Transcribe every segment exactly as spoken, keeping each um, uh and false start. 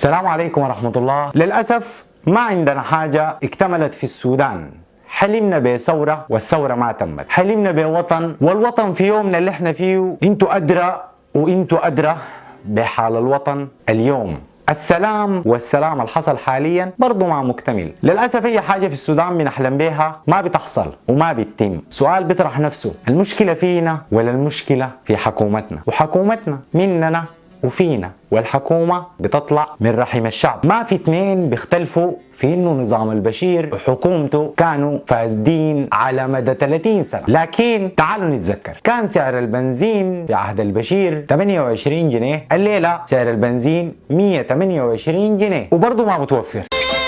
السلام عليكم ورحمة الله. للأسف ما عندنا حاجة اكتملت في السودان. حلمنا بثورة والثورة ما تمت، حلمنا بوطن والوطن في يومنا اللي احنا فيه انتوا أدرى وانتوا أدرى بحال الوطن اليوم. السلام والسلام الحصل حاليا برضه ما مكتمل. للأسف أي حاجة في السودان بنحلم بها ما بتحصل وما بتتم. سؤال بيطرح نفسه، المشكلة فينا ولا المشكلة في حكومتنا؟ وحكومتنا مننا وفينا، والحكومة بتطلع من رحم الشعب. ما في اثنين بيختلفوا في انه نظام البشير وحكومته كانوا فاسدين على مدى ثلاثين سنة. لكن تعالوا نتذكر، كان سعر البنزين في عهد البشير ثمانية وعشرين جنيه، الليلة سعر البنزين مئة وثمانية وعشرين جنيه وبرضه ما متوفر.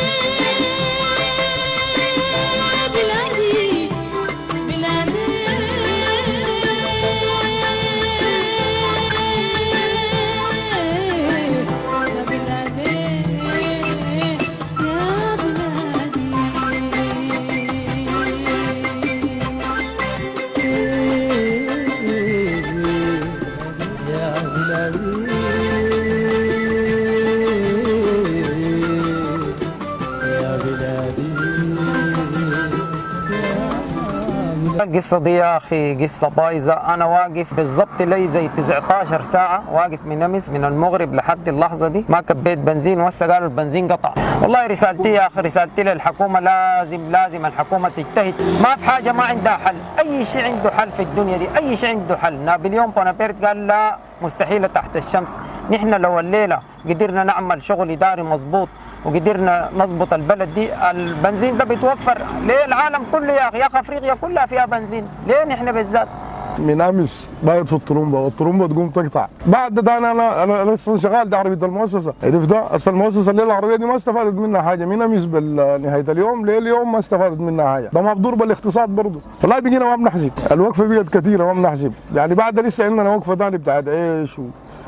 القصة دي يا أخي قصة بايظة. أنا واقف بالضبط لي زي تسعة عشر ساعة واقف من أمس من المغرب لحد اللحظة دي ما كبيت بنزين، وهسه قالوا البنزين قطع. والله رسالتي يا أخي، رسالتي للحكومة لازم لازم الحكومة تجتهد. ما في حاجة ما عندها حل، أي شيء عنده حل في الدنيا دي، أي شيء عنده حل. نابليون بونابرت قال لا مستحيلة تحت الشمس. نحن لو الليلة قدرنا نعمل شغل إداري مظبوط وقدرنا نظبط البلد دي، البنزين ده بيتوفر ليه العالم كله يا اخي. يا اخي افريقيا كلها فيها بنزين، ليه نحن بالذات؟ من امس بايت في الطرمبه والطرمبه تقوم تقطع. بعد ده انا انا انا لسه شغال، ده عربيه المؤسسه، عرفت؟ اصل المؤسسه الليله العربيه دي ما استفادت منها حاجه من امس بنهايه اليوم لليوم، ما استفادت منها حاجه. ده مبدور بالاقتصاد برضه. والله بقينا ما بنحسب، الوقفه بقت كثيره ما بنحسب، يعني بعد لسه عندنا وقفه ثانيه بتاعت عيش و...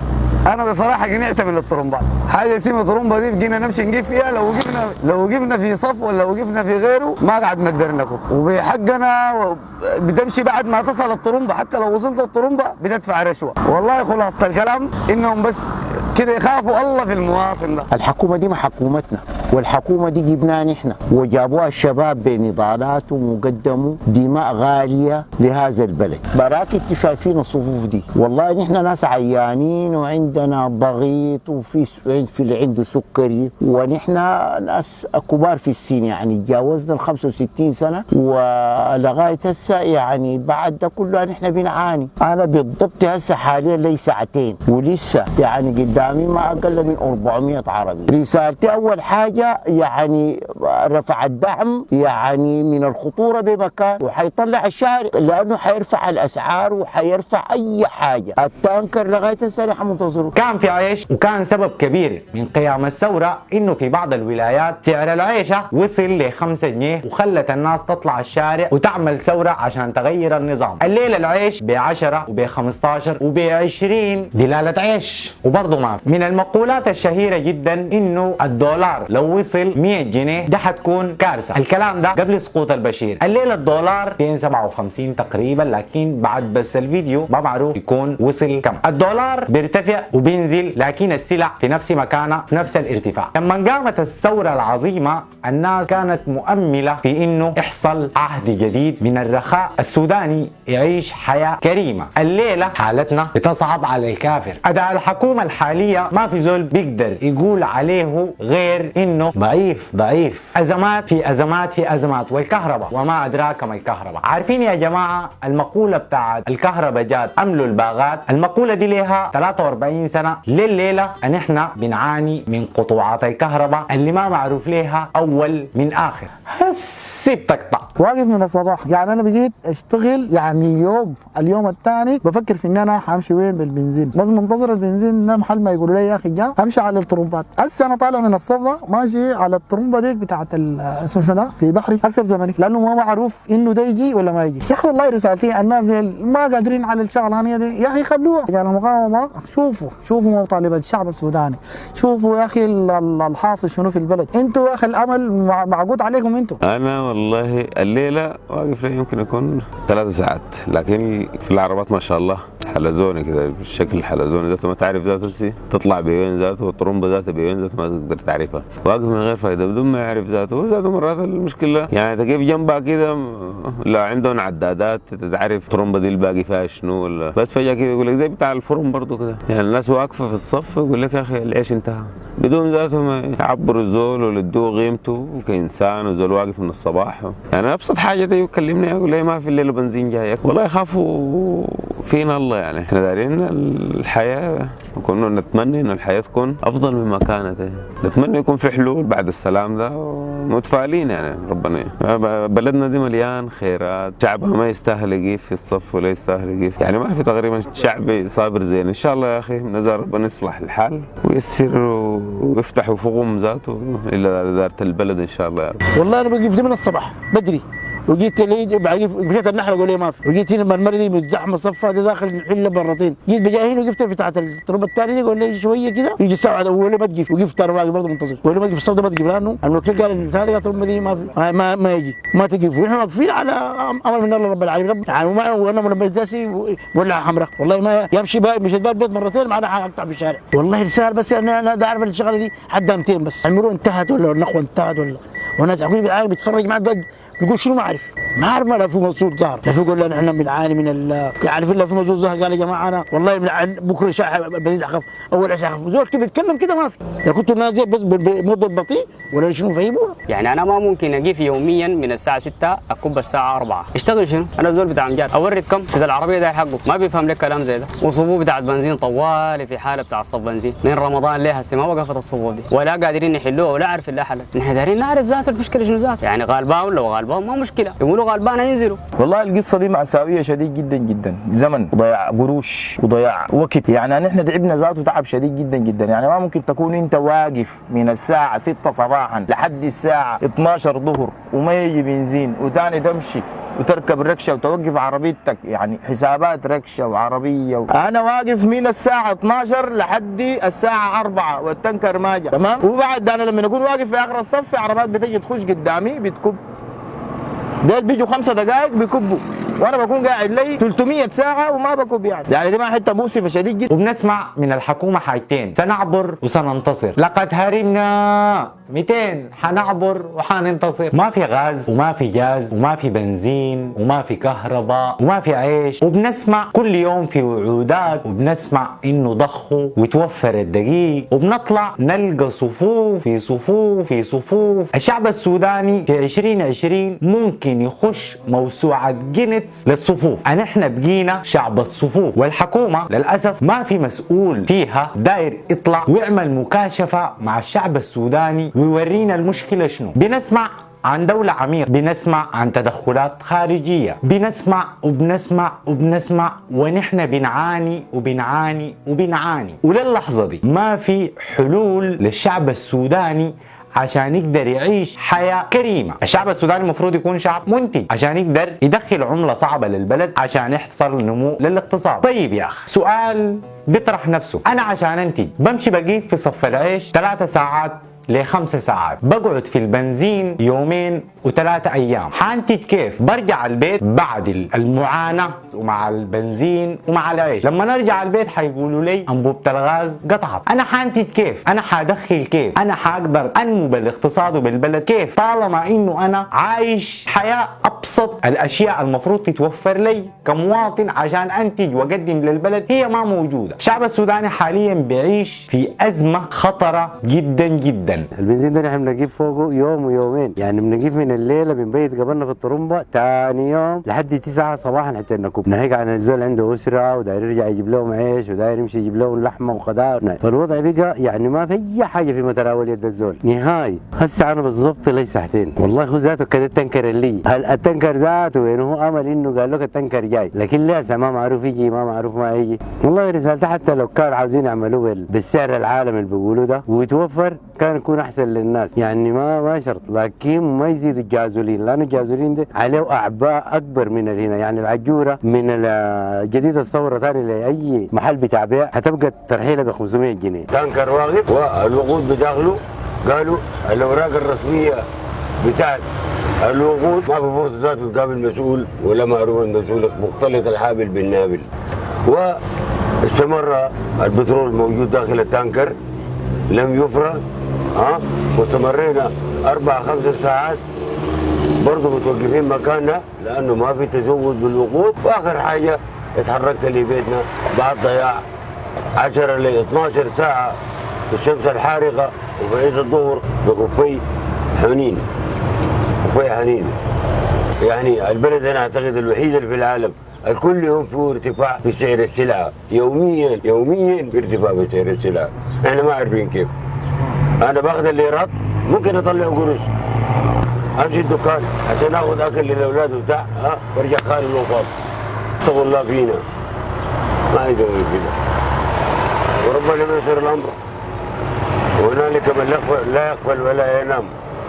انا بصراحه قنعت من الطرمبات. حاجه اسمها طرمبه دي بقينا نمشي نقف فيها، لو وقفنا لو وقفنا في صف ولا وقفنا في غيره ما قاعد نقدر نكب، وبحقنا بتمشي بعد ما تصل الطرمبه، حتى لو وصلت الطرمبه بتدفع رشوه. والله خلاص الكلام انهم بس كده يخافوا الله في المواطن ده. الحكومه دي ما حكومتنا، والحكومه دي جبناها نحن وجابوها الشباب بنضالاتهم وقدموا دماء غاليه لهذا البلد. براك انتوا شايفين الصفوف دي، والله نحن ناس عيانين وعندنا ضغيط وفي في اللي عنده سكري، ونحن ناس كبار في السن، يعني تجاوزنا ال خمسة وستين سنه ولغايه هسه، يعني بعد ده كله نحن بنعاني. انا بالضبط هسه حاليا لي ساعتين ولسه يعني قدامي ما اقل من أربعمئة عربي. رسالتي اول حاجه يعني رفع الدعم يعني من الخطوره بمكان، وحيطلع الشارع لانه حيرفع الاسعار وحيرفع اي حاجه. التانكر لغايه هسه نحن منتظره. كان في عيش، وكان سبب كبير من قيام الثوره انه في بعض الولايات سعر العيشه وصل ل خمسة جنيه، وخلت الناس تطلع الشارع وتعمل ثوره عشان تغير النظام. الليله العيش ب عشرة وب خمسة عشر وب عشرين دلاله عيش وبرضه ما. من المقولات الشهيره جدا انه الدولار لو وصل مئة جنيه ده حتكون كارثه. الكلام ده قبل سقوط البشير. الليله الدولار مئتين وسبعة وخمسين تقريبا، لكن بعد بس الفيديو ما بعرف يكون وصل كم. الدولار بيرتفع وبينزل، لكن السلع في نفس مكانها في نفس الارتفاع. لما قامت الثوره العظيمه الناس كانت مؤمله في انه يحصل عهد جديد من الرخاء، السوداني يعيش حياه كريمه. الليله حالتنا بتصعب على الكافر. اداء الحكومه الحاليه ما في زول بيقدر يقول عليه غير انه ضعيف ضعيف. ازمات في ازمات في ازمات، والكهرباء وما ادراك ما الكهرباء. عارفين يا جماعه المقوله بتاعت الكهرباء جات املوا الباغات؟ المقوله دي لها ثلاثة وأربعين سنه. لليله ان احنا بنعاني من قطوعات الكهرباء اللي ما معروف لها اول من اخر. هسي بتقطع. واقف من الصباح، يعني انا بقيت اشتغل يعني يوم اليوم الثاني بفكر في ان انا حامشي وين بالبنزين، بس منتظر البنزين ده محل ما يقولوا لي يا اخي جا امشي على الطرمبات. هسه انا طالع من الصف ده ماشي على الطرمبه ديك بتاعت اسمه شنو ده في بحري، اكسب زمني لانه ما معروف انه ده يجي ولا ما يجي. يا اخي والله رسالتي الناس ما قادرين على الشغلانيه دي، يا اخي خلوها. يعني المقاومه شوفوا شوفوا مطالب الشعب السوداني، شوفوا يا اخي الحاصل شنو في البلد. انتوا يا اخي الامل معقود عليكم انتوا. انا والله الليله واقف لي يمكن يكون ثلاث ساعات، لكن في العربات ما شاء الله حلزوني كده بالشكل الحلزوني ذاته ما تعرف ذاته ترسي تطلع بوين ذاته، والطرمبه ذاته بوين ذاته ما تقدر تعرفها، واقف من غير فائده بدون ما يعرف ذاته. هو ذاته مرات المشكله يعني تجيب جنبها كده لا عندهم عدادات تعرف الطرمبه دي الباقي فيها شنو، ولا بس فجاه كده يقول لك زي بتاع الفرن برضه كده، يعني الناس واقفه في الصف يقول لك يا اخي العيش انتهى بدون ذاته ما يعبروا الزول ولا يدوه قيمته كانسان، وزول واقف من الصباح. يعني ابسط حاجه تيجي يكلمني يقول لي ما في الليل بنزين جايك، والله يخافوا فينا الله. يعني احنا دارين الحياه كنا نتمنى ان الحياه تكون افضل مما كانت، نتمنى يكون في حلول بعد السلام ده ومتفائلين. يعني ربنا بلدنا دي مليان خيرات، شعبها ما يستاهل يقف في الصف ولا يستاهل يقف، يعني ما في تقريبا شعب صابر زين. ان شاء الله يا اخي نزار ربنا يصلح الحال ويسر ويفتح وفقهم ذاته الى اداره البلد ان شاء الله يا رب. والله انا بقيت من الصباح بدري، وجيت لي بقيت النحله اقول لي ما في، وجيت هنا المرمره دي متزحمه صفها دي داخل الحله مرتين، جيت بجاي هنا وقفت بتاعت التربه الثانيه دي، قال لي شويه كده يجي الساعه اول ما تقف، وقفت انا واقف برضه منتظر، اول ما تقف الصف ده ما تقف، لانه الوكيل قال هذه التربه دي ما في ما, ما, ما يجي ما تقف، ونحن واقفين على امر من الله رب العالمين. تعالوا معه وانا من الداسي ولع حمراء، والله ما يمشي بقى مش البيت مرتين معنا حقطع في الشارع، والله رساله بس انا انا اعرف الشغله دي حد مئتين بس، المرور انتهت ولا النخوه انتهت ولا والناس عقولي بالعالم بيتفرج معي بقى بيقول شنو ما اعرف ما اعرف ما لا في مبسوط ظهر لا في يقول لنا احنا بنعاني من ال يعني في في مبسوط ظهر قال يا جماعه انا والله من بكره شاح بديت اخاف اول عشاء اخاف زول كيف بيتكلم كده ما في، اذا كنتوا نازل بس بالموضوع البطيء ولا شنو فهموها. يعني انا ما ممكن اقف يوميا من الساعه ستة اكب الساعه أربعة اشتغل شنو؟ انا زول بتاع امجاد اورد كم كده العربيه ده حقه ما بيفهم لك كلام زي ده، وصفوف بتاعت بنزين طوالي في حاله بتاع صف بنزين من رمضان ليه هسه ما وقفت الصفوف دي ولا قادرين يحلوها ولا عارف الا حل. نحن دايرين نعرف ذات المشكله شنو ذات، يعني غالبان لو غالبان ما مشكله يقولوا غالبان ينزلوا. والله القصه دي مأساويه شديد جدا جدا، زمن وضياع قروش وضياع وقت، يعني نحن تعبنا ذاته تعب شديد جدا جدا. يعني ما ممكن تكون انت واقف من الساعه ستة صباحا لحد الساعه اثناشر ظهر وما يجي بنزين، وتاني تمشي وتركب ركشه وتوقف عربيتك، يعني حسابات ركشه وعربيه و... انا واقف من الساعه اثناشر لحد الساعه أربعة والتنكر ما جاء تمام، وبعد انا لما اكون واقف في اخر الصف في عربات بتجي تخش قدامي بتكب، ديل بيجوا خمسة دقائق بيكبوا وانا بكون قاعد لي ثلاثمية ساعه وما بكب، يعني يعني دي ما حته مؤسفه شديد جدا. وبنسمع من الحكومه حاجتين، سنعبر وسننتصر، لقد هرمنا مئتين حنعبر وحننتصر. ما في غاز وما في جاز وما في بنزين وما في كهرباء وما في عيش، وبنسمع كل يوم في وعودات، وبنسمع انه ضخوا وتوفر الدقيق، وبنطلع نلقى صفوف في صفوف في صفوف. الشعب السوداني في عشرين عشرين ممكن يخش موسوعه جينيس للصفوف، نحن بقينا شعب الصفوف، والحكومه للاسف ما في مسؤول فيها داير يطلع ويعمل مكاشفه مع الشعب السوداني ويورينا المشكله شنو. بنسمع عن دولة عميقة، بنسمع عن تدخلات خارجية، بنسمع وبنسمع وبنسمع ونحن بنعاني وبنعاني وبنعاني، وللحظة دي ما في حلول للشعب السوداني عشان يقدر يعيش حياة كريمة. الشعب السوداني المفروض يكون شعب منتج عشان يقدر يدخل عملة صعبة للبلد عشان يحصل نمو للاقتصاد. طيب يا أخي سؤال بيطرح نفسه، أنا عشان أنتج بمشي بقيف في صف العيش ثلاثة ساعات لخمسة ساعات، بقعد في البنزين يومين وثلاثة أيام، حانتج كيف؟ برجع البيت بعد المعاناة ومع البنزين ومع العيش، لما نرجع البيت حيقولوا لي أنبوبة الغاز قطعت، أنا حانتج كيف؟ أنا حادخل كيف؟ أنا حقدر أنمو بالاقتصاد وبالبلد كيف؟ طالما إنه أنا عايش حياة أبسط الأشياء المفروض تتوفر لي كمواطن عشان أنتج وأقدم للبلد هي ما موجودة. الشعب السوداني حاليا بيعيش في أزمة خطرة جدا جدا. البنزين ده نحن بنجيب فوقه يوم ويومين، يعني بنجيب من الليله بنبيت قبلنا في الطرمبه ثاني يوم لحد تسعة صباحا حتى نكب، نهيك عن الزول عنده اسره وداير يرجع يجيب لهم عيش وداير يمشي يجيب لهم لحمه وخضار، فالوضع بقى يعني ما في اي حاجه في متناول يد الزول نهائي. هسه انا بالضبط لي ساعتين والله هو ذاته كده التنكر اللي هل التنكر ذاته يعني هو امل انه قال لك التنكر جاي، لكن لسه ما معروف يجي ما معروف ما يجي. والله رسالته حتى لو كانوا عاوزين يعملوه بالسعر العالمي اللي بيقولوا ده ويتوفر كان يكون احسن للناس، يعني ما ما شرط، لكن ما يزيدوا الجازولين لانه الجازولين ده عليه اعباء اكبر من هنا، يعني العجوره من الجديد الثوره ثاني لاي محل بتاع بيع هتبقى الترحيله ب خمسمية جنيه. تانكر واقف والوقود بداخله قالوا الاوراق الرسميه بتاعت الوقود ما في فرصه ذاته تقابل مسؤول ولا معروف المسؤول، مختلط الحابل بالنابل. واستمر البترول الموجود داخل التانكر لم يفرغ، ها واستمرينا اربع خمس ساعات برضه متوقفين مكاننا لانه ما في تزود بالوقود. واخر حاجه اتحركت لبيتنا بعد ضياع عشرة ل اثناشر ساعه في الشمس الحارقه وفي عز الظهر بكفي حنين كفي حنين. يعني البلد انا اعتقد الوحيد اللي في العالم الكل يوم فيه ارتفاع في سعر السلعه، يوميا يوميا في ارتفاع في سعر السلعه، احنا ما عارفين كيف. انا باخذ الليرات ممكن اطلع قروش امشي الدكان عشان اخذ اكل للاولاد وبتاع، ها وارجع خالي الوفاض. اتقوا الله فينا ما يقدر كده، وربنا ييسر الامر. وهنالك من لا يقبل ولا ينام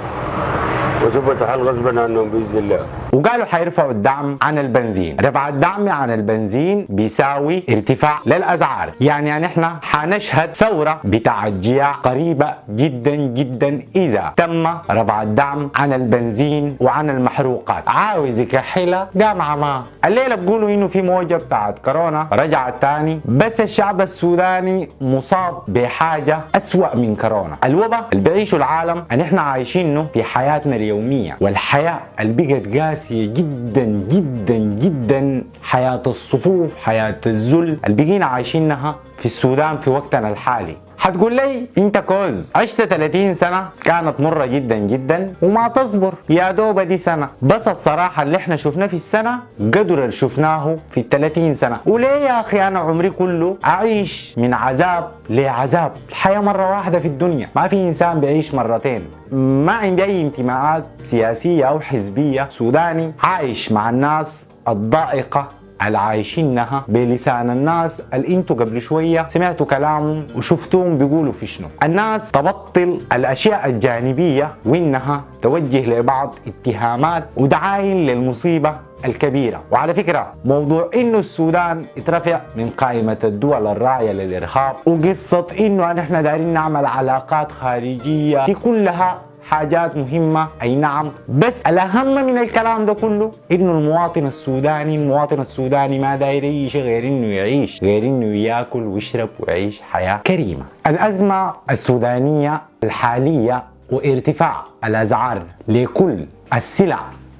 وثبت حل غصبا عنهم باذن الله. وقالوا حيرفعوا الدعم عن البنزين. رفع الدعم عن البنزين بيساوي ارتفاع للاسعار، يعني نحن حنشهد ثوره بتاع الجياع قريبه جدا جدا اذا تم رفع الدعم عن البنزين وعن المحروقات. عاوز يكحلها قام عماه. الليله بيقولوا انه في موجه بتاعت كورونا رجعت تاني، بس الشعب السوداني مصاب بحاجه اسوأ من كورونا. الوباء اللي بيعيشه العالم ان احنا عايشينه في حياتنا اليوميه، والحياه اللي بقت قاسيه جدا جدا جدا، حياة الصفوف، حياة الذل اللي بقينا عايشينها في السودان في وقتنا الحالي. حتقول لي انت كوز عشت ثلاثين سنة كانت مرة جدا جدا وما تصبر، يا دوب دي سنة. بس الصراحة اللي احنا شفناه في السنة قدر اللي شفناه في الثلاثين سنة. وليه يا اخي انا عمري كله اعيش من عذاب لعذاب؟ الحياة مرة واحدة في الدنيا، ما في انسان بيعيش مرتين. ما عندي اي انتماءات سياسية او حزبية، سوداني عايش مع الناس الضائقة اللي عايشينها بلسان الناس اللي انتوا قبل شويه سمعتوا كلامهم وشفتوهم بيقولوا في شنو. الناس تبطل الاشياء الجانبيه وانها توجه لبعض اتهامات ودعاين للمصيبه الكبيره. وعلى فكره موضوع انه السودان اترفع من قائمه الدول الراعيه للارهاب وقصه انه نحن دايرين نعمل علاقات خارجيه، دي كلها حاجات مهمة أي نعم، بس الأهم من الكلام ده كله إنه المواطن السوداني المواطن السوداني ما داير أي شيء غير إنه يعيش، غير إنه ياكل ويشرب ويعيش حياة كريمة. الأزمة السودانية الحالية وارتفاع الأسعار لكل السلع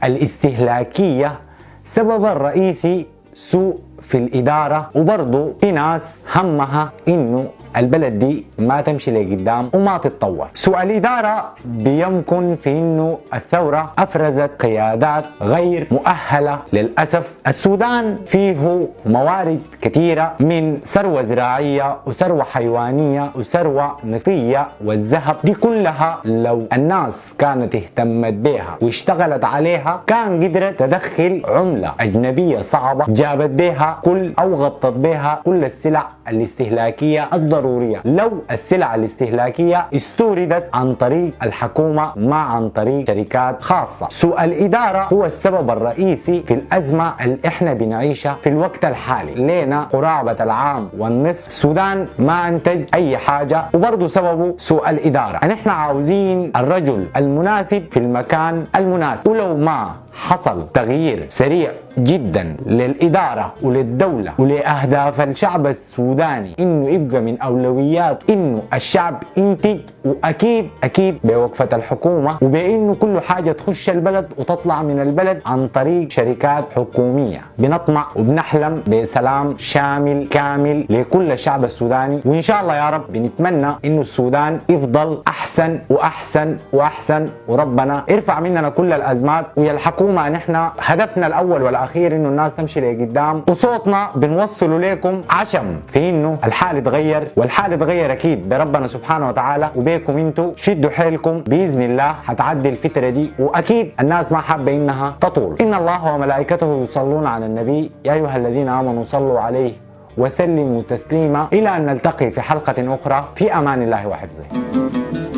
الاستهلاكية سبب الرئيسي سوء في الإدارة، وبرضه في ناس همها إنه البلد دي ما تمشي لقدام وما تتطور. سوء الإدارة بيمكن في إنه الثورة أفرزت قيادات غير مؤهلة للأسف. السودان فيه موارد كثيرة من ثروة زراعية وثروة حيوانية وثروة نفطية والذهب، دي كلها لو الناس كانت اهتمت بها واشتغلت عليها كان قدرت تدخل عملة أجنبية صعبة جابت بها كل أو غطت بها كل السلع الاستهلاكية الضرورية. لو السلع الاستهلاكية استوردت عن طريق الحكومة ما عن طريق شركات خاصة. سوء الإدارة هو السبب الرئيسي في الأزمة اللي احنا بنعيشها في الوقت الحالي. لينا قرابة العام والنصف السودان ما انتج أي حاجة، وبرضه سببه سوء الإدارة. نحن عاوزين الرجل المناسب في المكان المناسب، ولو ما حصل تغيير سريع جدا للإدارة وللدولة ولأهداف الشعب السوداني إنه يبقى من أولويات إنه الشعب ينتج، وأكيد أكيد بوقفة الحكومة وبإنه كل حاجة تخش البلد وتطلع من البلد عن طريق شركات حكومية. بنطمع وبنحلم بسلام شامل كامل لكل الشعب السوداني، وإن شاء الله يا رب بنتمنى إنه السودان يفضل أحسن وأحسن وأحسن، وربنا يرفع مننا كل الأزمات. ويا الحكومة نحن هدفنا الأول والأخير إنه الناس تمشي لقدام، وصوتنا بنوصله لكم عشم في إنه الحال يتغير، والحال يتغير أكيد بربنا سبحانه وتعالى وبيكم انتوا. شدوا حيلكم بإذن الله هتعدي الفترة دي، وأكيد الناس ما حابة إنها تطول. إن الله وملائكته يصلون على النبي يا أيها الذين آمنوا صلوا عليه وسلموا تسليما. إلى أن نلتقي في حلقة أخرى، في أمان الله وحفظه.